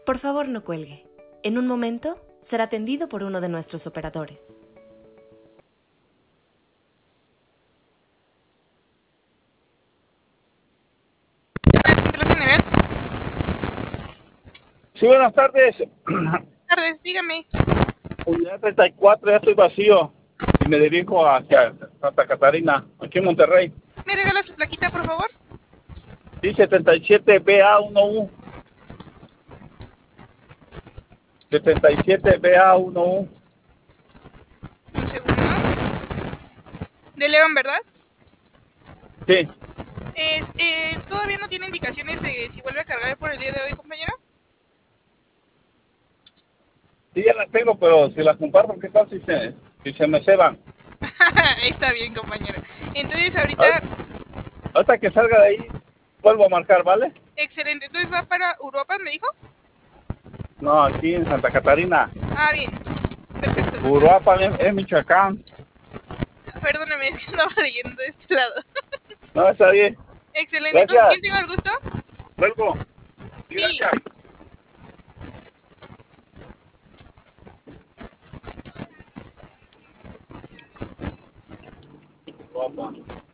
Por favor, no cuelgue. En un momento será atendido por uno de nuestros operadores. Centro General. Sí, buenas tardes. Buenas tardes, dígame. Unidad 34, ya estoy vacío. Y me dirijo hacia Santa Catarina, aquí en Monterrey. ¿Me regala su plaquita, por favor? Sí, 77BA11. 77BA11. Un segundo. De León, ¿verdad? Sí, ¿Todavía no tiene indicaciones de si vuelve a cargar por el día de hoy, compañero? sí, ya las tengo, pero si las comparto, ¿qué tal si se me ceban? Está bien, compañero. Entonces, ahorita, Ahorita ahorita que salga de ahí, vuelvo a marcar, ¿vale? excelente. Entonces, ¿va para Europa, me dijo? No, aquí en Santa Catarina. Ah, bien. Perfecto. Uruapan es Michoacán. Perdóname, es que andaba leyendo de este lado. No, está bien. Excelente. ¿Con Gracias. quién tengo el gusto? Vuelvo. Sí, Sí. gracias. Uruapan.